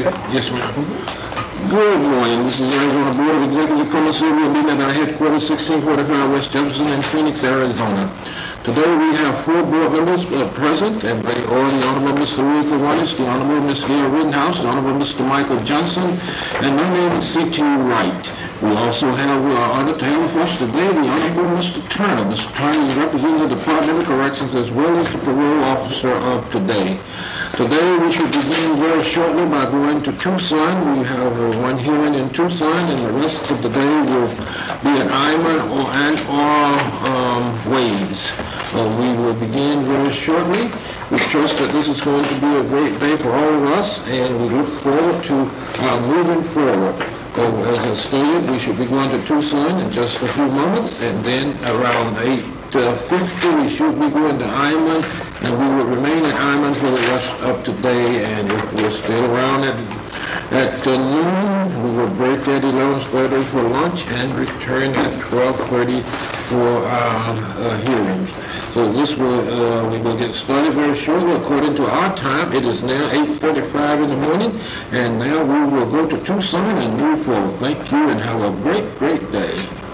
Yes, ma'am. Good morning. This is Arizona Board of Executive Commissioners. We're meeting at our headquarters, 1645 West Jefferson in Phoenix, Arizona. Today we have four board members present, and they are the Honorable Mr. Louis Kiwanis, the Honorable Ms. Leah Rittenhouse, the Honorable Mr. Michael Johnson, and my name is C.T. Wright. We also have honored to have with us today the Honorable Mr. Turner. Mr. Turner is representing the Department of Corrections as well as the parole officer of today. Today we should begin very shortly by going to Tucson. We have one hearing in Tucson, and the rest of the day will be at Iman or Waves. We will begin very shortly. We trust that this is going to be a great day for all of us, and we look forward to moving forward. As I stated, we should be going to Tucson in just a few moments, and then around 8:50 we should be going to Iman, and we will remain at Iman for the rest of today, and if we're still around at noon, we will break at 11:30 for lunch and return at 12:30 for hearings. So this will, we will get started very shortly. According to our time, it is now 8:45 in the morning, and now we will go to Tucson and move forward. Thank you and have a great, great day.